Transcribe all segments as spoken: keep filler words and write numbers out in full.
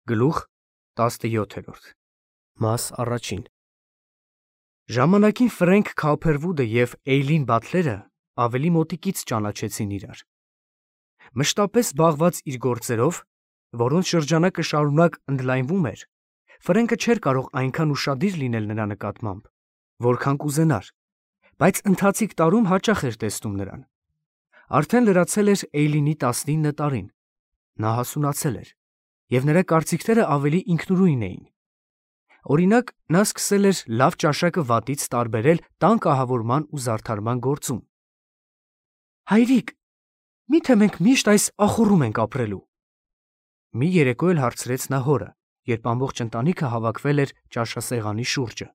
Գլուխ տասնյոթերորդ Մաս առաջին Ժամանակին Ֆրենք Քոփերվուդը և Էյլին Բաթլերը ավելի մոտիկից ճանաչեցին իրար։ Մշտապես զբաղված իր գործերով, որոնց շրջանակը շարունակ ընդլայնվում էր, Ֆրենկը չէր կարող այնքան ուշադիր լինել նրա նկատմամբ, որքան կուզենար, բայց ընթացիկ տարում հաճախ էր տեսնում նրան։ Արդեն լրացել էր Էյլինի տասնինը տարին, նա հասունացել էր, և նրա կարծիքները ավելի ինքնուրույն էին։ Օրինակ, նա սկսել էր լավ ճաշակը վատից տարբերել տան կահավորման ու զարդարման գործում։ «Հայրիկ, մի՞թե մենք միշտ այս ախոռում ենք ապրելու», մի երեկո էլ հարցրեց նա հորը, երբ ամբողջ ընտանիքը հավաքվել էր ճաշասեղանի շուրջը։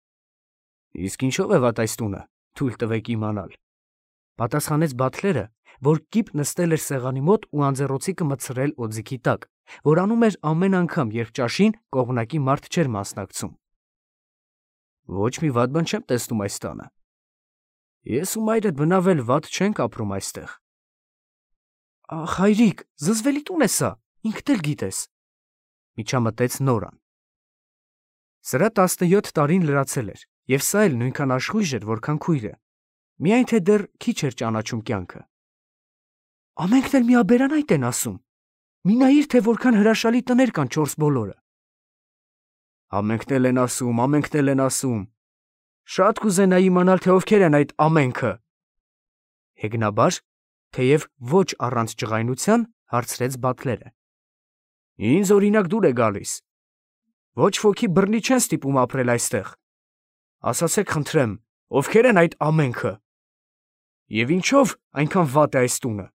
«Իսկ ինչո՞վ է վատ այս տունը, թույլ տվեք իմանալ», պատասխանեց Բաթլերը, որ կիպ նստել էր սեղանի մոտ ու անձեռոցիկը մտցրել օձիքի տակ, որ անում էր ամեն անգամ, երբ ճաշին կողմնակի մարդ չէր մասնակցում։ «Ոչ մի վատ բան չեմ տեսնում այս տանը։ Ես ու մայրդ բնավ էլ վատ չենք ապրում այստեղ»։ «Ախ, հայրիկ, զզվելի տուն է սա, ինքդ էլ գիտես», միջամտեց Նորան։ Սրա տասնյոթ տարին լրացել էր, և սա էլ նույնքան աշխույժ էր, որքան քույրը, միայն թե դեռ քիչ էր ճանաչում կյանքը։ «Ամենքն էլ միաբերանայդ են ասում։ Մի նայիր, թե որքան հրաշալի տներ կան չորս բոլորը»։ «Ամենքն էլ են ասում, ամենքն էլ են ասում։ Շատ կուզենայի իմանալ, թե ովքեր են այդ ամենքը», հեգնաբար, թեև ոչ առանց ջղայնության, հարցրեց Բաթլերը։ «Ինձ օրինակ դուր է գալիս։ Ոչ ոքի բռնի չեն ստիպում ապրել այստեղ։ Ասացեք խնդրեմ, ովքեր են այդ ամենքը։ Եվ ինչո՞վ այնքան վատ է այս տունը»։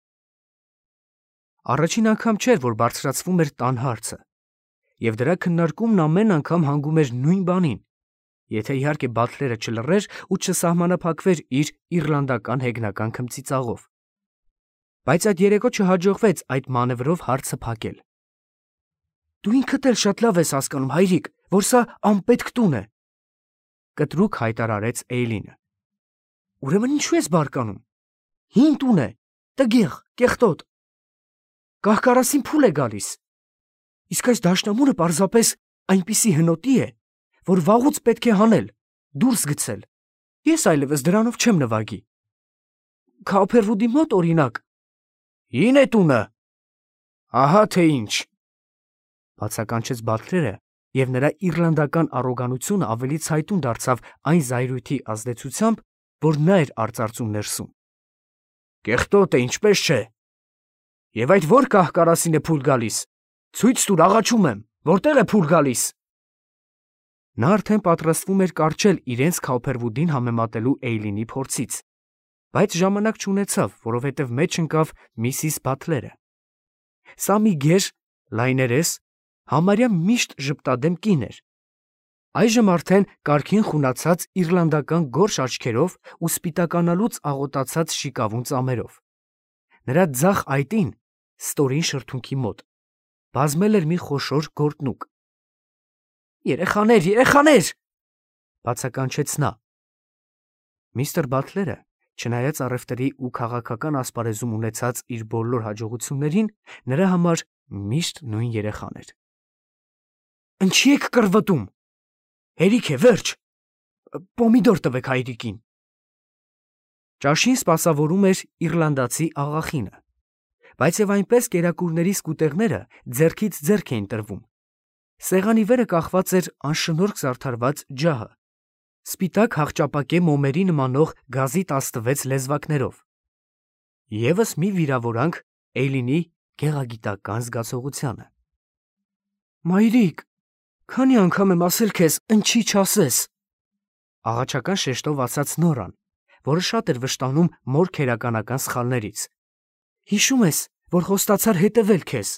Առաջին անգամ չէր, որ բարձրացվում էր տան հարցը, և դրա քննարկումն ամեն անգամ հանգում էր նույն բանին, եթե իհարկե Բաթլերը չլռեր ու չսահմանափակվեր իր իռլանդական հեգնական քմծիծաղով։ Բայց այդ երեկո չհաջողվեց այդ մանևրով հարցը փակել։ «Դու ինքդ էլ շատ լավ ես հասկանում, հայրիկ, որ սա անպետք տուն է», կտրուկ հայտարարեց Էյլինը։ «Ուրեմն ինչու ես բարկանում։ Հին տուն է, տգեղ, կեղտոտ։ Կահ-կարասին փուլ է գալիս։ Իսկ այս դաշնամուրը պարզապես այնպիսի հնոտի է, որ վաղուց պետք է հանել, դուրս գցել։ Ես այլևս դրանով չեմ նվագի։ Քոփերվուդի մոտ, օրինակ, հին է տունը։ Ահա թե ինչ», բացականչեց Բաթլերը, և նրա իռլանդական առոգանությունը ավելի ցայտուն դարձավ այն զայրույթի ազդեցությամբ, որ նա էր արծարծում ներսում։ «Կեղտոտ է, ինչպես չէ։ Եվ այդ ո՞ր կահ-կարասին է փուլ գալիս։ Ցույց տուր, աղաչում եմ, որտե՞ղ է փուլ գալիս»։ Նա արդեն պատրաստվում էր կառչել իրենց Քոփերվուդին համեմատելու Էյլինի փորձից, բայց ժամանակ չունեցավ, որովհետև մեջ ընկավ միսիս Բաթլերը։ Սա մի գեր, լայներես, համարյա միշտ ժպտադեմ կին էր։ Այժմ արդեն կարգին խունացած իռլանդական գորշ աչքերով ու սպիտականալուց աղոտացած շիկավուն ծամերով։ Նրա ձախ այտին, ստորին շրթունքի մոտ, բազմել էր մի խոշոր գորտնուկ։ «Երեխաներ, երեխաներ», բացականչեց նա։ Միստր Բաթլերը, չնայած առևտրի ու քաղաքական ասպարեզում ունեցած իր բոլոր հաջողություններին, նրա համար միշտ նույն երեխան էր։ «Ինչի եք կռվտում։ Հերիք է, վերջ։ Պոմիդոր տվեք հայրիկին»։ Ճաշին սպասավորում էր իռլանդացի աղախինը, բայց և այնպես կերակուրների սկուտեղները ձեռքից ձեռք էին տրվում։ Սեղանի վերը կախված էր անշնորհք զարդարված ջահը, սպիտակ հախճապակե մոմերի նմանող գազի տասնվեց լեզվակներով։ Եվս մի վիրավորանք Էյլինի գեղագիտական զգացողությանը։ «Մայրիկ, քանի անգամ եմ ասել քեզ ընչի չասես», աղաչական շեշտով ասաց Նորան, որը շատ էր վշտանում մոր քերականական սխալներից։ «Հիշում ես, որ խոստացար հետևել քեզ»։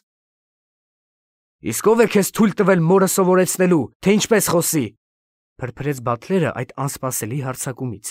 «Իսկ ով է քեզ թույլ տվել մորը սովորեցնելու, թե ինչպես խոսի», փրփրեց Բաթլերը այդ անսպասելի հարձակումից։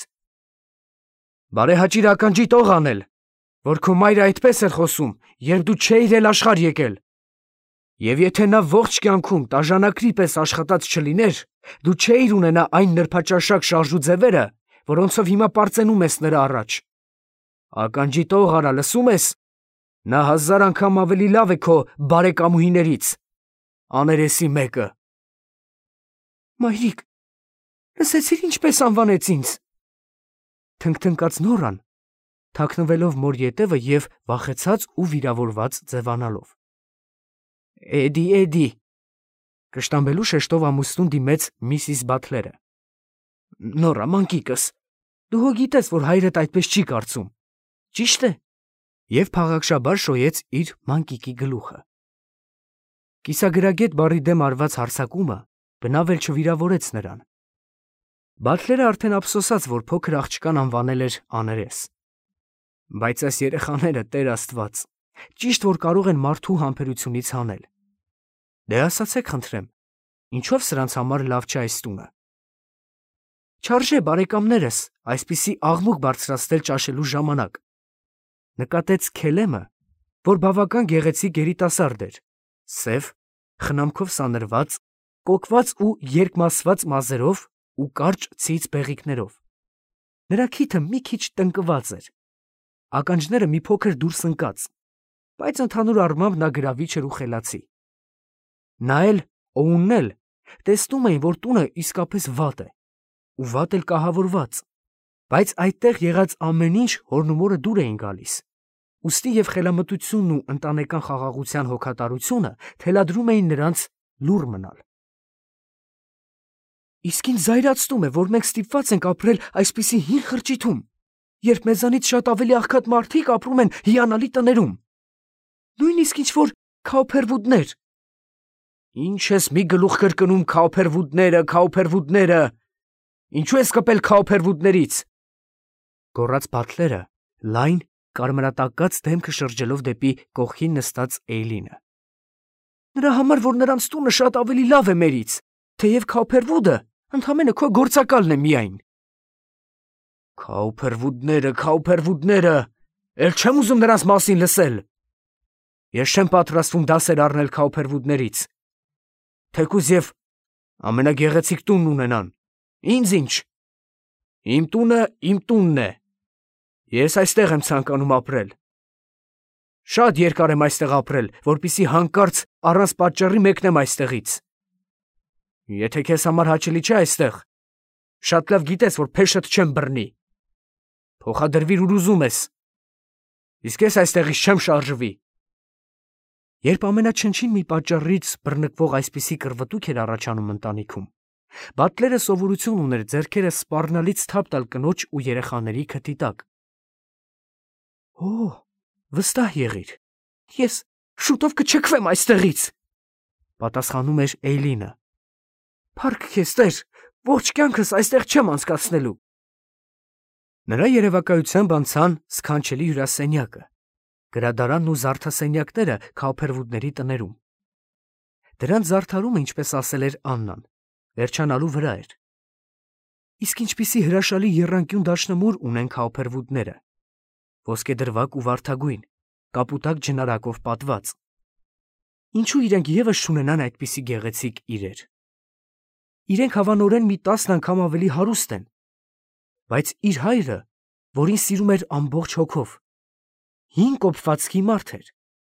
«Բարեհաճիր ականջի տող անել, որ քո մայրը այդպես էր խոսում, երբ դու չէիր էլ աշխարհ եկել։ Եվ եթե նա ողջ կյանքում տաժանակրի պես աշխատած չլիներ, դու չէիր ունենա այն նրբաճաշակ շարժու ձևերը, որոնցով հիմա պարծենում ես նրա առաջ։ Ականջի տող արա, լսում ես։ Նա հազար անգամ ավելի լավ է քո բարեկամուհիներից։ աներեսի մեկը։ Մայրիկ, լսեցի՞ր ինչպես անվանեց ինձ։ Թնկթնկաց Նորան, թաքնվելով մոր ետևը և վախեցած ու վիրավորված ձևանալով։ Էդի, Էդի, կշտամբելու շեշտով ամուսնուն դիմեց միսիս Բաթլերը։ Նորա, մանկիկս, դու հո գիտես, որ հայրդ այդպես չի կարծում, ճիշտ է։ Եվ փաղաքշաբար շոյեց իր մանկիկի գլուխը։ Կիսագրագետ բառի դեմ արված հարձակումը բնավ էլ չվիրավորեց նրան։ Բաթլերը արդեն ափսոսաց, որ փոքր աղջկան անվանել էր աներես։ Բայց այս երեխաները, Տեր Աստված, ճիշտ որ կարող են մարդու համբերությունից հանել։ Դե ասացեք խնդրեմ, ինչով սրանց համար լավ չէ այս տունը։ Չարժե բարեկամներս այսպիսի աղմուկ բարձրացնել ճաշելու ժամանակ, նկատեց Քելեմը, որ բավական գեղեցիկ երիտասարդ էր, սև, խնամքով սանրված, կոկված ու երկմասված մազերով ու կարճ ցից բեղիկներով։ Նրա քիթը մի քիչ տնկված էր, ականջները մի փոքր դուրս ընկած, բայց ընդհանուր առմամբ նա գրավիչ էր ու խելացի։ Նա էլ Օունն էլ տեսնում էին, որ տունը իսկապես վատ է, ու վատ էլ կահավորված, բայց այդտեղ եղած ամեն ինչ հորն ու մորը դուր էին գալիս, ուստի և խելամտությունն ու ընտանեկան խաղաղության հոգատարությունը թելադրում էին նրանց լուռ մնալ։ Իսկ ինձ զայրացնում է, որ մենք ստիպված ենք ապրել այսպիսի հին խրճիթում, երբ մեզանից շատ ավելի աղքատ մարդիկ ապրում են հիանալի տներում, նույնիսկ ինչ-որ Քաուփերվուդներ։ Ինչ ես մի գլուխ կրկնում Քաուփերվուդները, Քաուփերվուդները, ինչու ես կպել Քաուփերվուդներից, գոռաց Բաթլերը, լայն, կարմրատակած դեմքը շրջելով դեպի կողքին նստած Էյլինը։ Նրա համար, որ նրանց տունը շատ ավելի լավ է մերից, թեև Քաուփերվուդը ընդամենը քո գործակալն է միայն։ Քաուփերվուդները, Քաուփերվուդները, էլ չեմ ուզում նրանց մասին լսել։ Ես չեմ պատրաստվում դասեր առնել Քաուփերվուդներից, թեկուզ և ամենագեղեցիկ տունն ունենան, ինձ ինչ։ Իմ տունը իմ տունն է, ես այստեղ եմ ցանկանում ապրել։ Շատ երկար եմ այստեղ ապրել, որպեսզի հանկարծ առանց պատճառի մեկնեմ այստեղից։ Եթե քեզ համար հաճելի չէ այստեղ, շատ լավ գիտես, որ փեշդ չեմ բռնի։ Փոխադրվիր ուր ուզում ես, իսկ ես այստեղից չեմ շարժվի։ Երբ ամենաչնչին մի պատճառից բռնկվող այսպիսի կռվտուք էր առաջանում ընտանիքում, Բաթլերը սովորություն ուներ ձեռքերը սպառնալից թափ տալ կնոջ ու երեխաների քթի տակ։ Օ, վստահ եղիր, ես շուտով կչքվեմ այստեղից, պատասխանում էր Էյլինը։ Փառք քեզ, Տեր, ողջ կյանքս այստեղ չեմ անցկացնելու։ Նրա երևակայությամբ անցան սքանչելի հյուրասենյակը, գրադարանն ու զարդասենյակները Քաուփերվուդների տներում։ Դրանց զարդարումը, ինչպես ասել էր Աննան, վերջանալու վրա էր։ Իսկ ինչպիսի հրաշալի եռանկյուն դաշնամուր ունեն Քաուփերվուդները, ոսկեդրվագ ու վարդագույն, կապուտակ ջնարակով պատված։ Ինչու իրենք ևս չունենան այդպիսի գեղեցիկ իրեր։ Իրենք հավանորեն մի տասն անգամ ավելի հարուստ են, բայց իր հայրը, որին սիրում էր ամբողջ հոգով, հին կոփվածքի մարդ էր։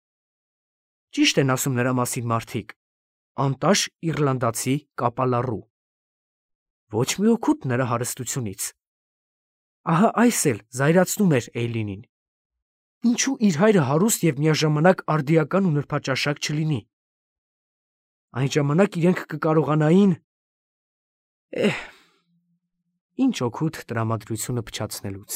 Ճիշտ են ասում նրա մասին մարդիկ, անտաշ իռլանդացի կապալառու։ Ոչ մի օգուտ նրա հարստությունից։ Ահա այս էլ զայրացնում էր Էյլինին։ Ինչու իր հայրը հարուստ և միաժամանակ արդիական ու նրբաճաշակ չլինի։ Այն ժամանակ իրենք կկարողանային… Էհ, ինչ օգուտ տրամադրությունը փչացնելուց։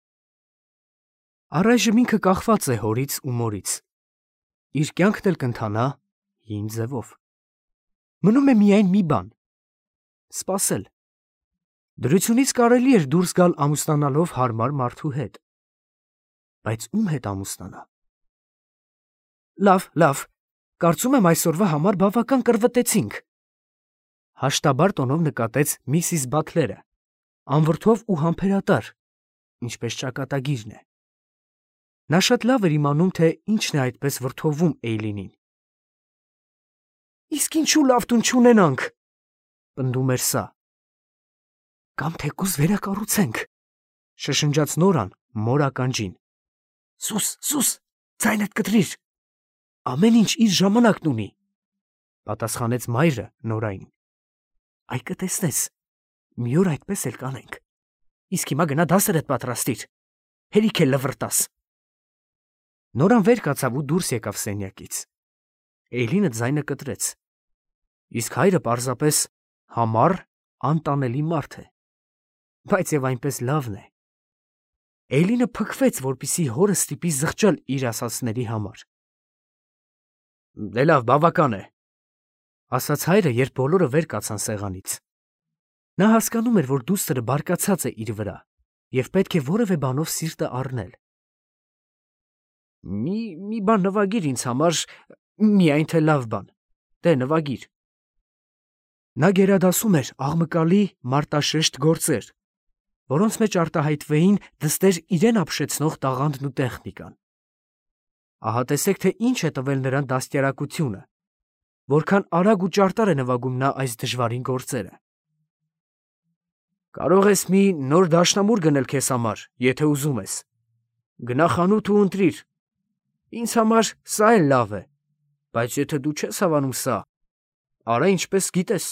Առայժմ ինքը կախված է հորից ու մորից։ Իր կյանքն էլ կընթանա հին ձևով։ Մնում է միայն մի բան՝ սպասել։ Դրությունից կարելի էր դուրս գալ ամուսնանալով հարմար մարդու հետ։ Բայց ում հետ ամուսնանա։ Լավ, լավ, կարծում եմ այսօրվա համար բավական կռվտեցինք, հաշտաբար տոնով նկատեց միսիս Բաթլերը, անվրդով ու համբերատար, ինչպես ճակատագիրն է։ Նա շատ լավ էր իմանում, թե ինչն է այդպես վրդովում Էյլինին։ Իսկ ինչու լավ տուն չունենանք, պնդում էր սա։ Կամ թեկուզ վերակառուցենք, շշնջաց Նորան մոր ականջին։ Սուս, սուս, ձայնդ կտրիր, ամեն ինչ իր ժամանակն ունի։ Պատասխանեց մայրը Նորային։ Այ կտեսնես, մի օր այդպես էլ կանենք։ Իսկ հիմա գնա դասերդ պատրաստիր, հերիք էլ լվրտաս։ Նորան վեր կացավ ու դուրս եկավ սենյակից։ Էյլինը ձայնը կտրեց։ Իսկ հայրը պարզապես համառ, անտանելի մարդ է։ Բայց եւ այնպես լավն է։ Էյլինը փքվեց, որպեսզի հորը ստիպի զղջալ իր ասածների համար։ Դե լավ, բավական է, ասաց հայրը, երբ բոլորը վեր կացան սեղանից։ Նա հասկանում էր, որ դուստրը բարկացած է իր վրա եւ պետք է որևէ բանով սիրտը առնել։ Մի մի բան նվագիր ինձ համար, միայն թե լավ բան։ Դե նվագիր։ Նա գերադասում էր աղմկալի մարտաշեշտ գործեր, որոնց մեջ արտահայտվեին դստեր իրեն ապշեցնող տաղանդն ու տեխնիկան։ Ահա տեսեք, թե ինչ է տվել նրան դաստիարակությունը, որքան արագ ու ճարտար է նվագում նա այս դժվարին գործերը։ Կարող ես մի նոր դաշնամուր գնել քեզ համար, եթե ուզում ես։ Գնա խանութ ու ընտրիր։ Ինձ համար սա էլ լավ է, բայց եթե դու չես հավանում սա, արա ինչպես գիտես։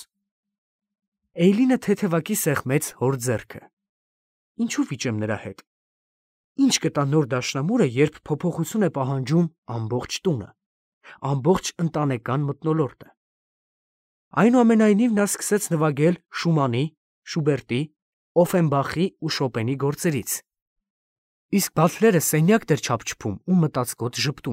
Էյլինը թեթևակի սեղմեց հոր ձեռքը։ Ինչու վիճեմ նրա հետ։ Ինչ կտա նոր դաշնամուրը, երբ փոփոխություն է պահանջում ամբողջ տունը, ամբողջ ընտանեկան մթնոլորտը։ Այնուամենայնիվ նա սկսեց նվագել Շումանի, Շուբերտի, Օֆենբախի ու Շոպենի գործերից։ Իսկ Բաթլերը սենյակ դեր չափչփում ու մտածկոտ ժպտում։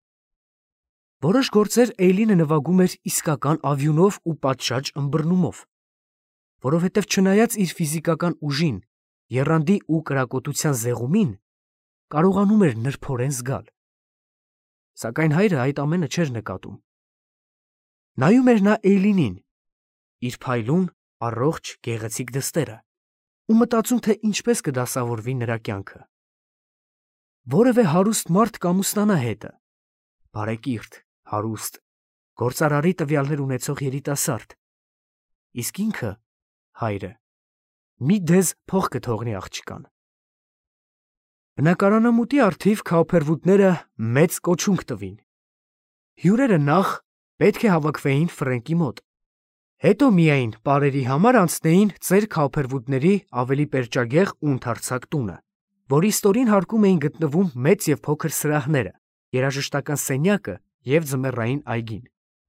Որոշ գործեր Էյլինը նվագում էր իսկական ավյունով ու պատշաճ ըմբռնումով, որովհետև չնայած իր ֆիզիկական ուժին, եռանդի ու կրակոտության զեղումին, կարողանում էր նրբորեն զգալ։ Սակայն հայրը այդ ամենը չէր նկատում։ Նայում էր նա Էյլինին, իր փայլուն, առողջ, գեղեցիկ դստերը, ու մտածում, թե ինչպես կդասավորվի նրա կյանքը։ Որևէ հարուստ մարդ կամուսնանա հետը, բարեկիրթ, հարուստ, գործարարի տվյալներ ունեցող երիտասարդ, իսկ ինքը, հայրը, մի դեզ փող կթողնի աղջկան։ Բնակարանամուտի առթիվ Քաուփերվուդները մեծ կոչունք տվին։ Հյուրերը նախ պետք է հավաքվեին Ֆրենկի մոտ, հետո միայն պարերի համար անցնեին ծեր Քաուփերվուդների ավելի պերճագեղ ու ընդարձակ տունը, որի ստորին հարկում էին գտնվում մեծ և փոքր սրահները, երաժշտական սենյակը և ձմեռային այգին։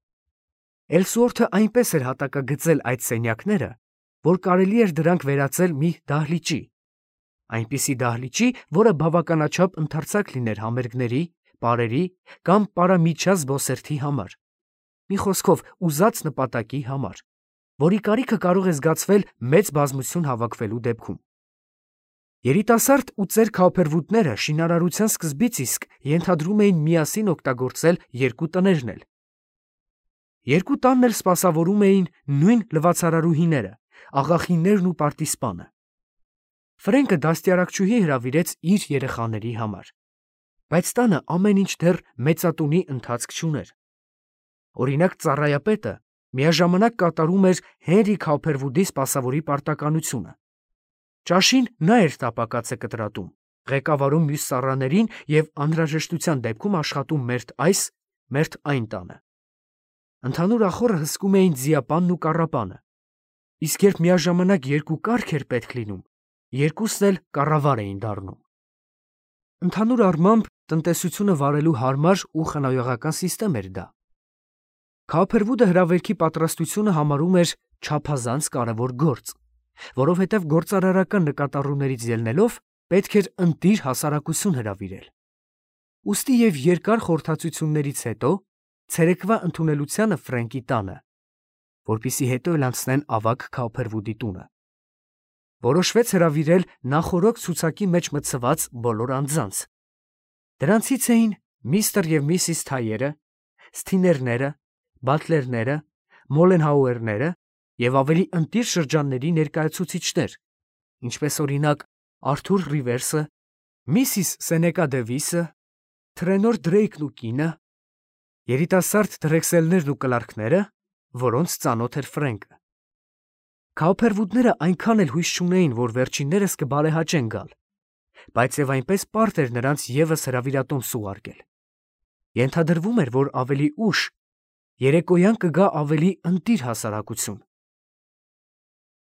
Էլսուորթը այնպես էր հատակագծել այդ սենյակները, որ կարելի էր դրանք վերածել մի դահլիճի, այնպիսի դահլիճի, որը բավականաչափ ընդարձակ լիներ համերգների, պարերի կամ պարամիջյա զբոսերթի համար, մի խոսքով ուզած նպատակի համար, որի կարիքը կարող է զգացվել մեծ բազմություն հավաքվելու դեպքում։ Երիտասարդ ու ծեր Քաուփերվուդները շինարարության սկզբից իսկ ենթադրում էին միասին օգտագործել երկու տներն էլ։ Երկու տանն էլ սպասավորում էին նույն լվացարարուհիները, աղախիններն ու պարտիսպանը։ Ֆրենկը դաստիարակչուհի հրավիրեց իր երեխաների համար, բայց տանը ամեն ինչ դեռ մեծատունի ընթացք չուներ։ Օրինակ, ծառայապետը միաժամանակ կատարում էր Հենրի Քաուփերվուդի սպասավորի պարտականությունը։ Ճաշին նա էր տապակածը կտրատում, ղեկավարում մյուս ծառաներին և անհրաժեշտության դեպքում աշխատում մերթ այս, մերթ այն տանը։ Ընդհանուր ախոռը հսկում էին ձիապանն ու կառապանը, իսկ երբ միաժամանակ երկու կառք էր պետք լինում, երկուսն էլ կառավար էին դառնում։ Ընդհանուր առմամբ տնտեսությունը վարելու հարմար ու խնայողական սիստեմ էր դա։ Քաուփերվուդը հրավերքի պատրաստությունը համարում էր չափազանց կարևոր գործ, որովհետև գործարարական նկատառումներից ելնելով պետք էր ընտիր հասարակություն հրավիրել։ Ուստի և երկար խորհրդածություններից հետո ցերեկվա ընդունելությանը Ֆրենկի տանը, որպեսզի հետո էլ անցնեն ավագ Քաուփերվուդի տունը, որոշվեց հրավիրել նախօրոք ցուցակի մեջ մտցված բոլոր անձանց։ Դրանցից էին միստր և միսիս Թայերը, Սթիներները, Բաթլերները, Մոլենհաուերները և ավելի ընտիր շրջանների ներկայացուցիչներ, ինչպես օրինակ Արթուր Ռիվերսը, միսիս Սենեկա Դևիսը, Թրենոր Դրեյքն ու կինը, երիտասարդ Դրեքսելներն ու կլարկները, որոնց ծանոթ էր Ֆրենկը։ Քաուփերվուդները այնքան էլ հույս չունեին, որ վերջիններս կբարեհաճեն գալ, բայց և այնպես պարտ էր նրանց ևս հրավիրատոմս ուղարկել։ Ենթադրվում էր, որ ավելի ուշ Երեկոյան կգա ավելի ընտիր հասարակություն։